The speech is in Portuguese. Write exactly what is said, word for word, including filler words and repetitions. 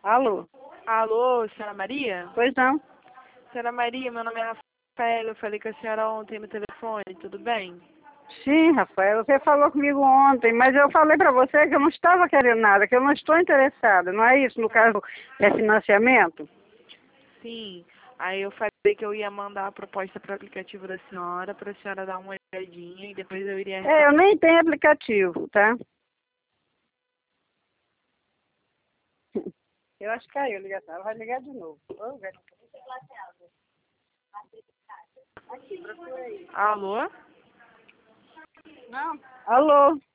Alô? Alô, senhora Maria? Pois não? Senhora Maria, meu nome é Rafael, eu falei com a senhora ontem no telefone, tudo bem? Sim, Rafael, você falou comigo ontem, mas eu falei para você que eu não estava querendo nada, que eu não estou interessada, não é isso? No caso, é financiamento? Sim, aí eu falei que eu ia mandar a proposta para o aplicativo da senhora, para a senhora dar uma olhadinha e depois eu iria... É, eu nem tenho aplicativo, tá? Eu acho que caiu a ligação, vai ligar de novo. Ô, velho. Alô? Não. Alô?